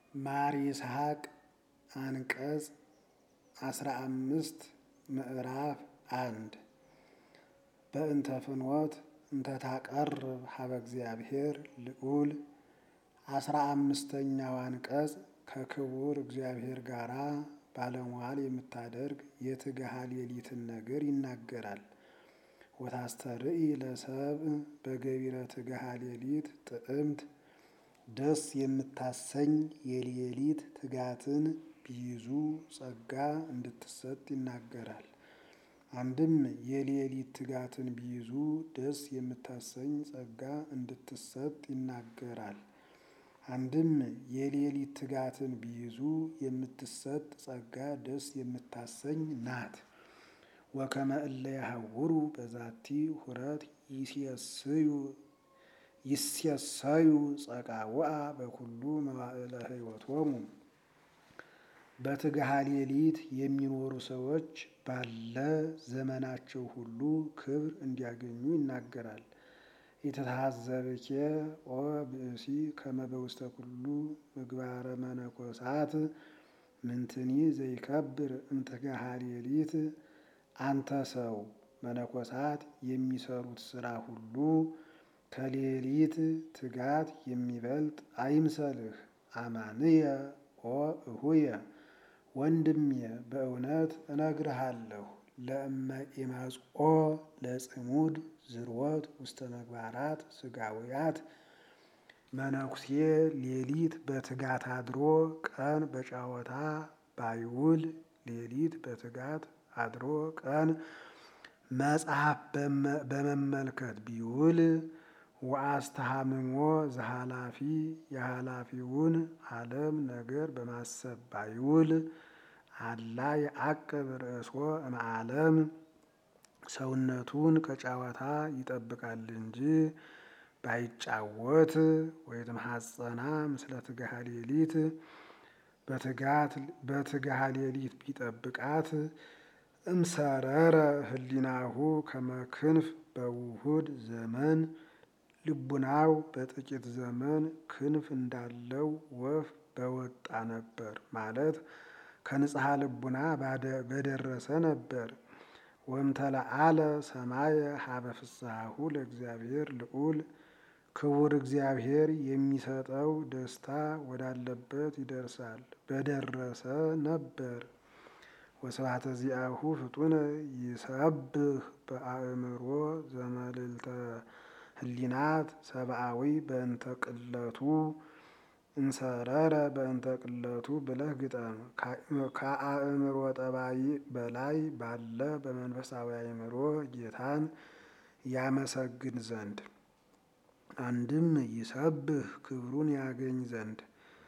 ማር ይስሐቅ አንቀጽ 15 ምዕራፍ 1 በእንተ ፍኖት እንተ ታቀርብ ሀበ እግዚአብሔር ልዑል 15ኛው አንቀጽ ከክቡር እግዚአብሔር ጋራ ባለሟል የምታደርግ የትግሃ ሌሊትን ነገር ይናገራል። ወታስተርኢ ለሰብእ በገቢረ ትግሃ ሌሊት ጥዕምት ደስ የምታሰኝ የሌሊት ትጋትን ቢይዙ ጸጋ እንድትሰጥ ይናገራል። አንድም የሌሊት ትጋትን ቢይዙ ደስ የምታሰኝ ጸጋ እንድትሰጥ ይናገራል። አንድም የሌሊት ትጋትን ቢይዙ የምትሰጥ ጸጋ ደስ የምታሰኝ ናት። ወከመ እለ ያሐውሩ በዛቲ ሁረት ይሴሰዩ ጸቃውአ በኩሉ መዋዕለ ሕይወቶሙ። በትግሃ ሌሊት የሚኖሩ ሰዎች ባለ ዘመናቸው ሁሉ ክብር እንዲያገኙ ይናገራል። ኢትትሐዘብኬ ኦ ብእሲ ከመ በውስተ ኩሉ ምግባረ መነኮሳት ምንትኒ ዘይከብር እምትግሃ ሌሊት። አንተ ሰው መነኮሳት የሚሰሩት ስራ ሁሉ ከሌሊት ትጋት የሚበልጥ አይምሰልህ። አማንየ ኦ እሁየ ወንድሜ በእውነት እነግርሃለሁ። ለእመ ኢመጽኦ ለጽሙድ ዝርወት ውስተ ምግባራት ስጋውያት መነኩሴ ሌሊት በትጋት አድሮ ቀን በጨዋታ ባይውል ሌሊት በትጋት አድሮ ቀን መጽሐፍ በመመልከት ቢውል ወአስተሃምሞ ዘኃላፊ የኃላፊውን ዓለም ነገር በማሰብ ባይውል አላ የዐቅብ ርእሶ እምዓለም ሰውነቱን ከጨዋታ ይጠብቃል እንጂ ባይጫወት ወይትምሐፀና ምስለ ትግሃ ሌሊት በትግሃ ሌሊት ቢጠብቃት እምሰረረ ህሊናሁ ከመ ክንፍ በውሁድ ዘመን ልቡናው በጥቂት ዘመን ክንፍ እንዳለው ወፍ በወጣ ነበር ማለት ከንጽሐ ልቡና በደረሰ ነበር። ወእምተለዓለ ሰማየ ሀበ ፍስሐሁ ለእግዚአብሔር ልዑል ክቡር እግዚአብሔር የሚሰጠው ደስታ ወዳለበት ይደርሳል በደረሰ ነበር። ወስብሐተ ዚአሁ ፍጡነ ይሰብህ በአእምሮ ዘመልዕልተ ህሊናት ሰብአዊ በእንተ ቅለቱ እንሰረረ በእንተ ቅለቱ ብለህ ግጠም። ከአእምሮ ጠባይ በላይ ባለ በመንፈሳዊ አእምሮ ጌታን ያመሰግን ዘንድ አንድም ይሰብህ ክብሩን ያገኝ ዘንድ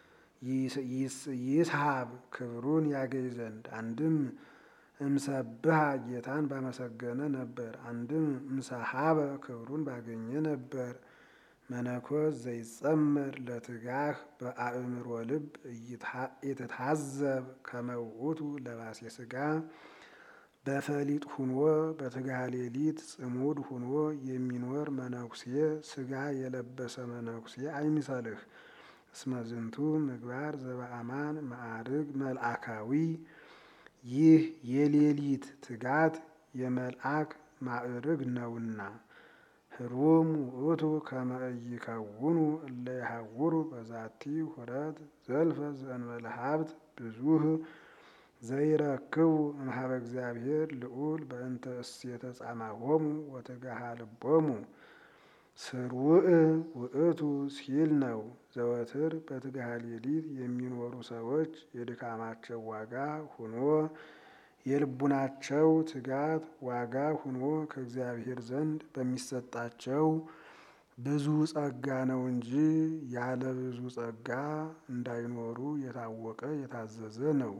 ይስሐብ ክብሩን ያገኝ ዘንድ አንድም እምሰብሃ ጌታን ባመሰገነ ነበር። አንድም እምሰሃበ ክብሩን ባገኘ ነበር። መነኮስ ዘይጸመር ለትጋህ በአእምሮ ልብ ኢትትሐዘብ ከመ ውእቱ ለባሴ ሥጋ በፈሊጥ ሁኖ በትግሃ ሌሊት ጽሙድ ሁኖ የሚኖር መነኩሴ ሥጋ የለበሰ መነኩሴ አይምሰልህ። እስመ ዝንቱ ምግባር ዘበአማን ማዕርግ መልአካዊ ይህ የሌሊት ትጋት የመልአክ ማዕርግ ነውና። ህሩም ውእቱ ከመ ኢይከውኑ እለ ይሐውሩ በዛቲ ሁረት ዘልፈ ዘእንበለ ሀብት ብዙህ ዘይረክቡ እምኀበ እግዚአብሔር ልዑል በእንተ እሴተ ጻማሆሙ ወትግሃ ልቦሙ። ስርውዕ ውእቱ ሲል ነው። ዘወትር በትግሃ ሌሊት የሚኖሩ ሰዎች የድካማቸው ዋጋ ሁኖ የልቡናቸው ትጋት ዋጋ ሁኖ ከእግዚአብሔር ዘንድ በሚሰጣቸው ብዙ ጸጋ ነው እንጂ ያለ ብዙ ጸጋ እንዳይኖሩ የታወቀ የታዘዘ ነው።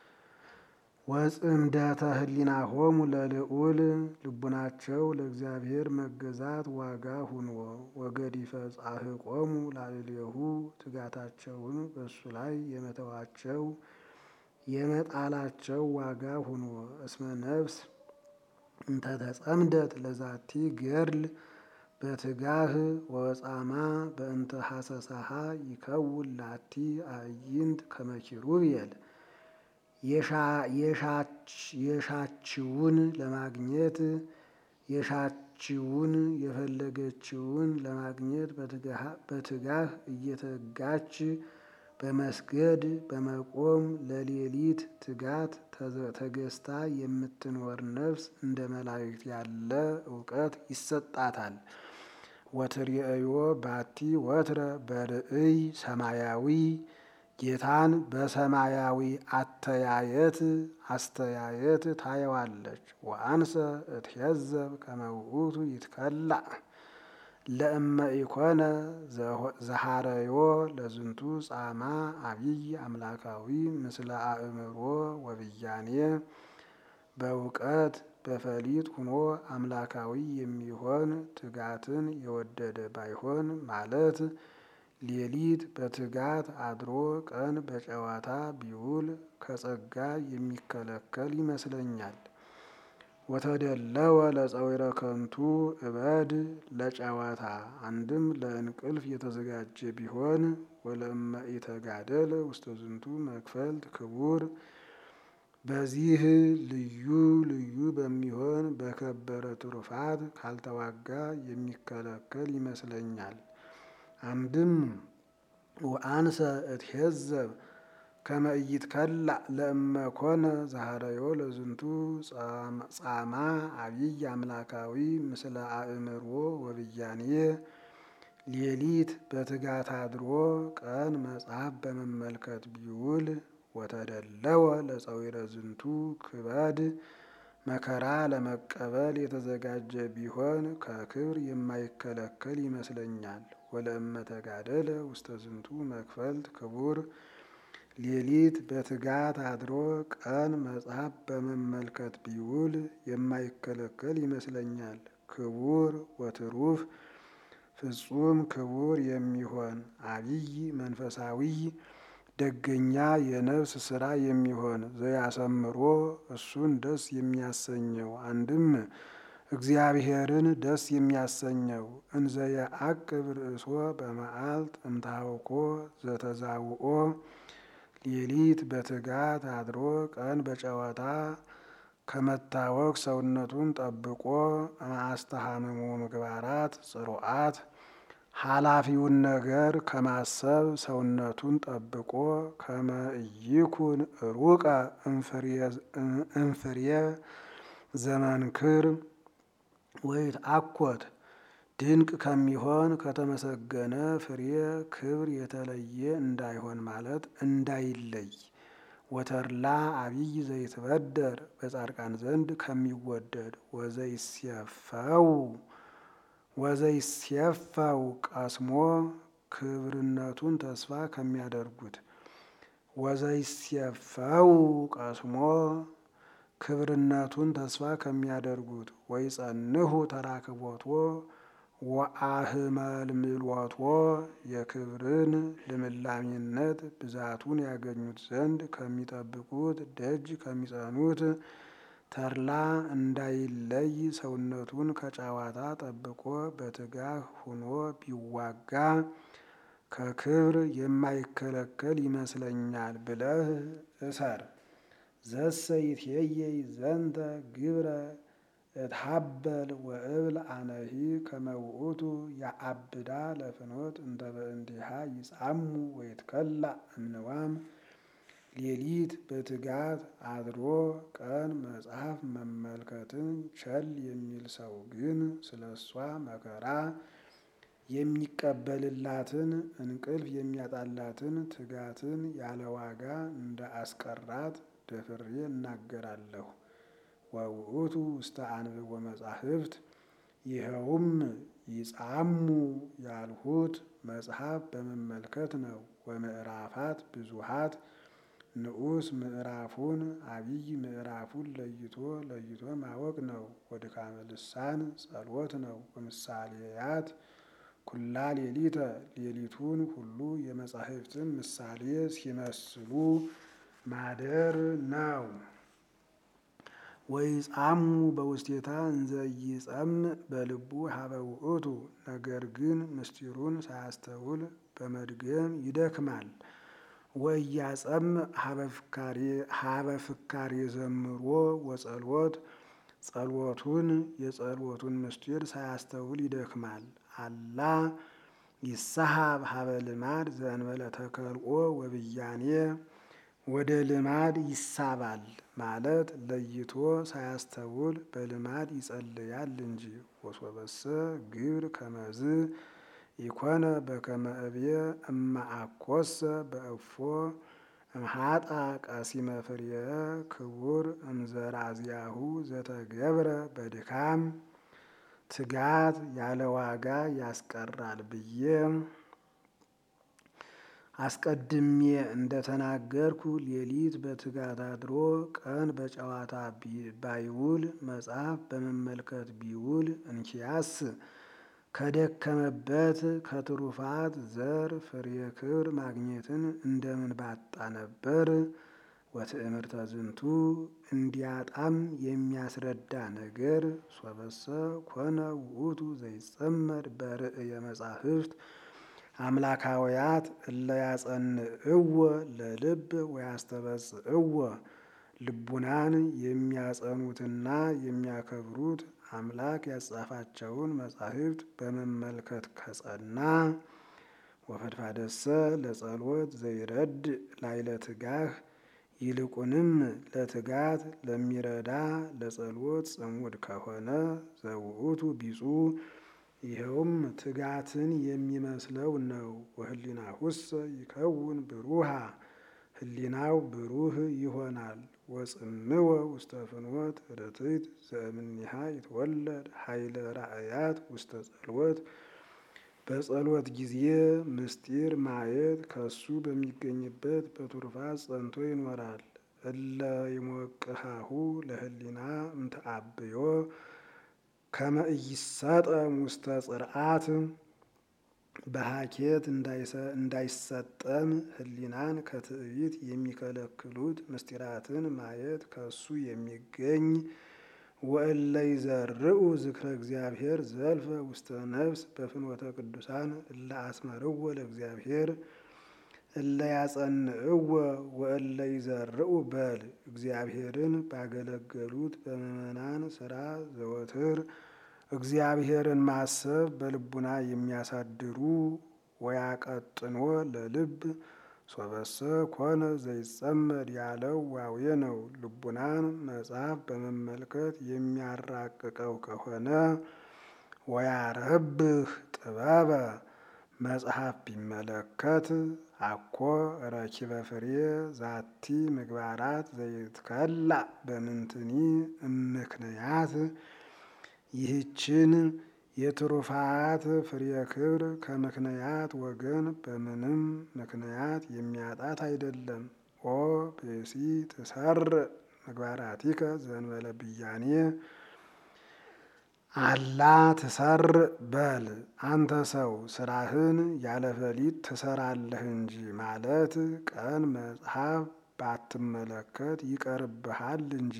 ወጽምደተ ህሊናሆሙ ለልዑል ልቡናቸው ለእግዚአብሔር መገዛት ዋጋ ሁኖ ወገዲፈ ጻሕቆሙ ላዕሌሁ ትጋታቸውን በእሱ ላይ የመተዋቸው የመጣላቸው ዋጋ ሁኖ እስመ ነፍስ እንተ ተጸምደት ለዛቲ ገድል በትጋህ ወጻማ በእንተ ሐሰሳሃ ይከውን ላቲ አዕይንት ከመ ኪሩቤል የሻችውን ለማግኘት የፈለገችውን ለማግኘት በትጋህ እየተጋች በመስገድ በመቆም ለሌሊት ትጋት ተገዝታ የምትኖር ነፍስ እንደ መላእክት ያለ እውቀት ይሰጣታል። ወትርእዮ ባቲ ወትረ በርእይ ሰማያዊ ጌታን በሰማያዊ አስተያየት ታየዋለች። ወአንሰ እትሄዘብ ከመ ውእቱ ይትከላእ ለእመ ኢኮነ ዘሐረዮ ለዝንቱ ጻማ አብይ አምላካዊ ምስለ አእምሮ ወብያኔ በእውቀት በፈሊጥ ሁኖ አምላካዊ የሚሆን ትጋትን የወደደ ባይሆን ማለት ሌሊት በትጋት አድሮ ቀን በጨዋታ ቢውል ከጸጋ የሚከለከል ይመስለኛል። ወተደለወ ለፀዊረ ከንቱ እበድ ለጨዋታ አንድም ለእንቅልፍ የተዘጋጀ ቢሆን ወለእመ ኢተጋደለ ውስተ ዝንቱ መክፈልት ክቡር በዚህ ልዩ ልዩ በሚሆን በከበረ ትሩፋት ካልተዋጋ የሚከለከል ይመስለኛል። አንድም ወአንሰ እትሄዘብ ከመ ኢይትከላእ ለእመ ኮነ ዘሐረዮ ለዝንቱ ጻማ አብይ አምላካዊ ምስለ አእምሮ ወብያኔ ሌሊት በትጋት አድሮ ቀን መጽሐፍ በመመልከት ቢውል ወተደለወ ለፀዊረ ዝንቱ ክበድ መከራ ለመቀበል የተዘጋጀ ቢሆን ከክብር የማይከለከል ይመስለኛል። ወለእመ ተጋደለ ውስተ ዝንቱ መክፈልት ክቡር ሌሊት በትጋት አድሮ ቀን መጽሐፍ በመመልከት ቢውል የማይከለከል ይመስለኛል። ክቡር ወትሩፍ ፍጹም ክቡር የሚሆን አብይ መንፈሳዊ ደገኛ የነፍስ ስራ የሚሆን ዘያሰምሮ እሱን ደስ የሚያሰኘው አንድም እግዚአብሔርን ደስ የሚያሰኘው እንዘ የዐቅብ ርእሶ በመዓልት እምታውኮ ዘተዛውኦ ሌሊት በትጋት አድሮ ቀን በጨዋታ ከመታወክ ሰውነቱን ጠብቆ አስተሃምሙ ምግባራት ጽሩዓት ኃላፊውን ነገር ከማሰብ ሰውነቱን ጠብቆ ከመ ኢይኩን ሩቀ እምፍሬ ዘመንክር ወይትዐኰት ድንቅ ከሚሆን ከተመሰገነ ፍሬ ክብር የተለየ እንዳይሆን ማለት እንዳይለይ። ወተድላ አብይ ዘይትበደር በጻድቃን ዘንድ ከሚወደድ ወዘይሴፈው ቀስሞ ክብርነቱን ተስፋ ከሚያደርጉት ወይጸንሁ ተራክቦቶ ወአህመልምሎቶ የክብርን ልምላሜነት ብዛቱን ያገኙት ዘንድ ከሚጠብቁት ደጅ ከሚጸኑት ተድላ እንዳይለይ ሰውነቱን ከጨዋታ ጠብቆ በትጋህ ሁኖ ቢዋጋ ከክብር የማይከለከል ይመስለኛል ብለህ እሰር። ዘሰ ይትየየይ ዘንተ ግብረ እትሐበል ወእብል አነሂ ከመ ውእቱ ያአብዳ ለፍኖት እንተ በእንቲሃ ይጻሙ ወይትከላእ እምንዋም ሌሊት በትጋት አድሮ ቀን መጽሐፍ መመልከትን ቸል የሚል ሰው ግን ስለ እሷ መከራ የሚቀበልላትን እንቅልፍ የሚያጣላትን ትጋትን ያለ ዋጋ እንደ አስቀራት ደፍሬ እናገራለሁ። ወውእቱ ውስተ አንብቦ መጻሕፍት ይኸውም ይጻሙ ያልሁት መጽሐፍ በመመልከት ነው። ወምዕራፋት ብዙሃት ንዑስ ምዕራፉን አብይ ምዕራፉን ለይቶ ማወቅ ነው። ወድካመ ልሳን ጸሎት ነው። ወምሳሌያት ኩላ ሌሊተ ሌሊቱን ሁሉ የመጻሕፍትን ምሳሌ ሲመስሉ ማደር ነው። ወይጻሙ በውስቴታ እንዘ ይጸምዕ በልቡ ሀበ ውእቱ። ነገር ግን ምስጢሩን ሳያስተውል በመድገም ይደክማል። ወኢያጸምዕ ሀበ ፍካሬ ዘምሮ ወጸሎት። ጸሎቱን የጸሎቱን ምስጢር ሳያስተውል ይደክማል። አላ ይሳሃብ ሀበ ልማድ ዘእንበለ ተከልኦ ወብያኔ። ወደ ልማድ ይሳባል ማለት ለይቶ ሳያስተውል በልማድ ይጸልያል እንጂ። ወሶበሰ ግብር ከመዝ ኢኮነ በከመ እብየ እማአኮሰ በእፎ እምሃጣ ቀሲመ ፍሬየ ክቡር እምዘራዝያሁ ዘተገብረ በድካም። ትጋት ያለ ዋጋ ያስቀራል ብዬ አስቀድሜ እንደተናገርኩ ሌሊት በትጋት አድሮ ቀን በጨዋታ ባይውል መጽሐፍ በመመልከት ቢውል እንኪያስ ከደከመበት ከትሩፋት ዘር ፍሬ ክብር ማግኘትን እንደምን ባጣ ነበር። ወትእምርተ ዝንቱ እንዲያጣም የሚያስረዳ ነገር ሶበሰ ኮነ ውእቱ ዘይጸመድ በርእየ መጻሕፍት አምላካውያት እለ ያጸንዕዎ ለልብ ወያስተበጽዕዎ። ልቡናን የሚያጸኑትና የሚያከብሩት አምላክ ያጻፋቸውን መጻሕፍት በመመልከት ከጸና። ወፈድፋደሰ ለጸሎት ዘይረድ ላይለ ትጋህ። ይልቁንም ለትጋት ለሚረዳ ለጸሎት ጽሙድ ከሆነ ዘውእቱ ቢጹ። ይኸውም ትጋትን የሚመስለው ነው። ወህሊናሁሰ ይከውን ብሩሃ። ህሊናው ብሩህ ይሆናል። ወጽምወ ውስተ ፍኖት ርትዕት ዘእምኔሃ ይትወለድ ኃይለ ራእያት ውስተ ጸሎት። በጸሎት ጊዜ ምስጢር ማየት ከሱ በሚገኝበት በቱርፋት ጸንቶ ይኖራል። እለ ይሞቅሃሁ ለህሊና እምተአብዮ ከመ ኢይሰጠም ውስተ ጽርዓት። በሀኬት እንዳይሰጠም ህሊናን ከትዕቢት የሚከለክሉት ምስጢራትን ማየት ከሱ የሚገኝ። ወእለ ይዘርኡ ዝክረ እግዚአብሔር ዘልፈ ውስተ ነፍስ በፍኖተ ቅዱሳን እለ አስመርዎ ለእግዚአብሔር እለ ያጸንዕዎ ወእለ ይዘርኡ በል። እግዚአብሔርን ባገለገሉት በምእመናን ስራ ዘወትር እግዚአብሔርን ማሰብ በልቡና የሚያሳድሩ። ወያቀጥኖ ለልብ ሶበሰ ኮነ ዘይጸመድ ያለው ዋዌ ነው። ልቡናን መጽሐፍ በመመልከት የሚያራቅቀው ከሆነ ወያረብህ ጥበበ። መጽሐፍ ቢመለከት አኮ ረኪበ ፍሬ ዛቲ ምግባራት ዘይትከላእ በምንትኒ እምክንያት። ይህችን የትሩፋት ፍሬ ክብር ከምክንያት ወገን በምንም ምክንያት የሚያጣት አይደለም። ኦ ብእሲ ትሰርዕ ምግባራቲከ ዘእንበለ ብያኔ። አላ ትሰርዕ በል። አንተ ሰው ስራህን ያለ ፈሊጥ ትሰራለህ እንጂ ማለት ቀን መጽሐፍ ባትመለከት ይቀርብሃል እንጂ።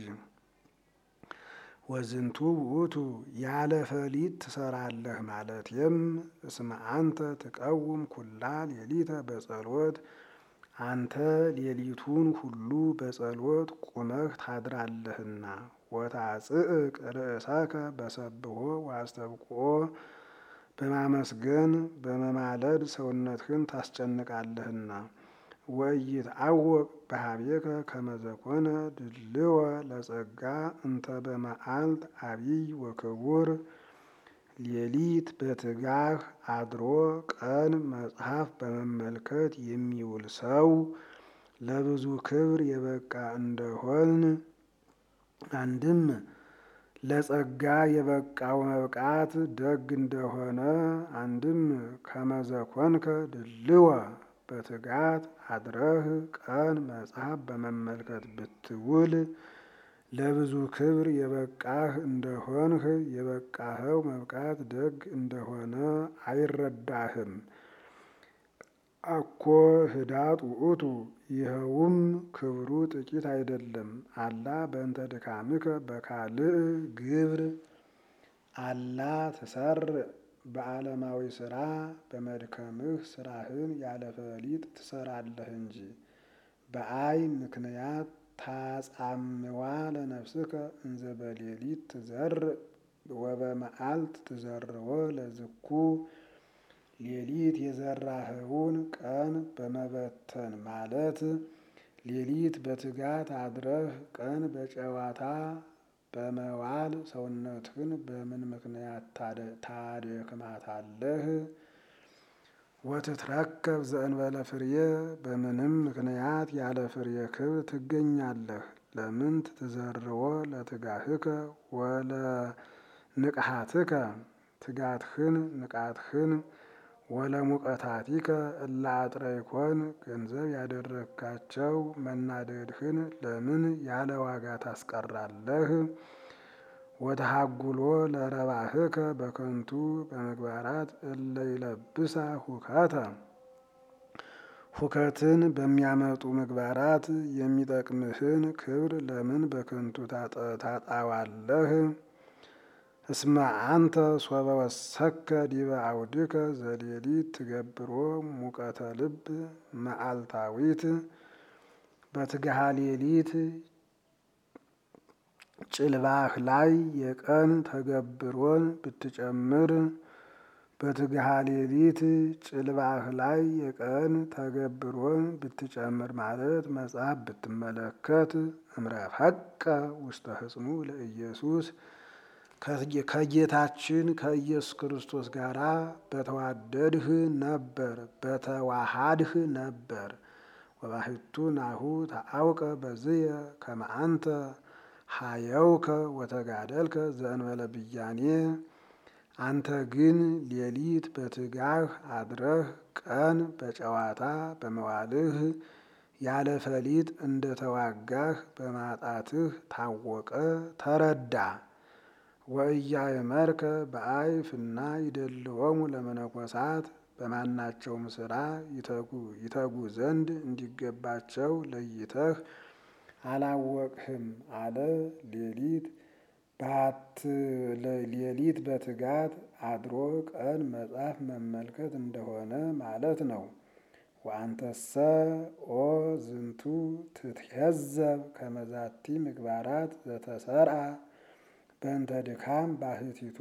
ወዝንቱ ውእቱ ያለ ፈሊጥ ትሰራለህ ማለትም እስመ አንተ ትቀውም ኩላ ሌሊተ በጸሎት። አንተ ሌሊቱን ሁሉ በጸሎት ቁመህ ታድራለህና። ወታጽእቅ ርእሰከ በሰብሖ ወአስተብቅዖ። በማመስገን በመማለድ ሰውነትህን ታስጨንቃለህና። ወኢይትዐወቅ በኀቤከ ከመ ዘኮነ ድልዎ ለጸጋ እንተ በመዓልት ዐቢይ ወክቡር። ሌሊት በትጋህ አድሮ ቀን መጽሐፍ በመመልከት የሚውል ሰው ለብዙ ክብር የበቃ እንደሆን። አንድም ለጸጋ የበቃው መብቃት ደግ እንደሆነ። አንድም ከመ ዘኮንከ ድልዎ በትጋት አድረህ ቀን መጽሐፍ በመመልከት ብትውል ለብዙ ክብር የበቃህ እንደሆንህ የበቃኸው መብቃት ደግ እንደሆነ አይረዳህም። አኮ ህዳጥ ውእቱ ይኸውም ክብሩ ጥቂት አይደለም። አላ በእንተ ድካምከ በካልእ ግብር አላ ትሰርዕ በዓለማዊ ስራ በመድከምህ ስራህን ያለ ፈሊጥ ትሰራለህ እንጂ። በአይ ምክንያት ታጻምዋ ለነፍስከ እንዘ በሌሊት ትዘርእ ወበመዓልት ትዘርዎ ለዝኩ ሌሊት የዘራኸውን ቀን በመበተን ማለት ሌሊት በትጋት አድረህ ቀን በጨዋታ በመዋል ሰውነትህን በምን ምክንያት ታደክማታለህ? ወትትረከብ ዘእንበለ ፍሬ በምንም ምክንያት ያለ ፍሬ ክብር ትገኛለህ። ለምን ትዘርዎ ለትጋህከ ወለንቅሃትከ ትጋትህን ንቃትህን ወለሙቀታቲከ እለ አጥረይኮን ገንዘብ ያደረግካቸው መናደድህን ለምን ያለ ዋጋ ታስቀራለህ? ወተሃጉሎ ለረባህከ በከንቱ በምግባራት እለ ይለብሳ ሁከተ ሁከትን በሚያመጡ ምግባራት የሚጠቅምህን ክብር ለምን በከንቱ ታጣዋለህ? እስመ አንተ ሶበ ወሰከ ዲበ አውድከ ዘሌሊት ትገብሮ ሙቀተ ልብ መዓልታዊት በትግሃ ሌሊት ጭልባህ ላይ የቀን ተገብሮን ብትጨምር በትግሃ ሌሊት ጭልባህ ላይ የቀን ተገብሮን ብትጨምር ማለት መጽሐፍ ብትመለከት እምረፈቀ ውስተ ህጽኑ ለኢየሱስ ከጌታችን ከኢየሱስ ክርስቶስ ጋር በተዋደድህ ነበር በተዋሃድህ ነበር። ወባሕቱ ናሁ ተአውቀ በዝየ ከመ አንተ ሀየውከ ወተጋደልከ ዘእንበለ ብያኔ አንተ ግን ሌሊት በትጋህ አድረህ ቀን በጨዋታ በመዋልህ ያለ ፈሊጥ እንደ ተዋጋህ በማጣትህ ታወቀ ተረዳ። ወኢያእመርከ በአይ ፍና ይደልዎሙ ለመነኮሳት በማናቸውም ስራ ይተጉ ዘንድ እንዲገባቸው ለይተህ አላወቅህም አለ። ሌሊት በትጋት አድሮ ቀን መጽሐፍ መመልከት እንደሆነ ማለት ነው። ወአንተሰ ኦ ዝንቱ ትትሄዘብ ከመዛቲ ምግባራት ዘተሰርአ በእንተ ድካም ባሕቲቱ።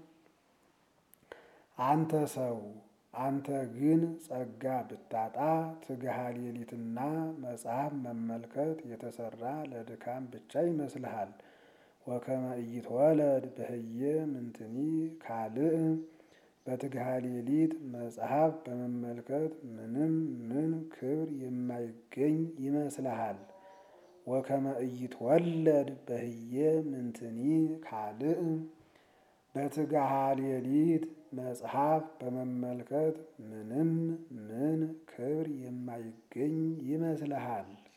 አንተ ሰው አንተ ግን ጸጋ ብታጣ ትግሃ ሌሊትና መጽሐፍ መመልከት የተሰራ ለድካም ብቻ ይመስልሃል። ወከመ ኢይትወለድ በህየ ምንትኒ ካልእ በትግሃ ሌሊት መጽሐፍ በመመልከት ምንም ምን ክብር የማይገኝ ይመስልሃል። ወከመ ኢይትወለድ በህየ ምንትኒ ካልእ በትግሃ ሌሊት መጽሐፍ በመመልከት ምንም ምን ክብር የማይገኝ ይመስልሃል።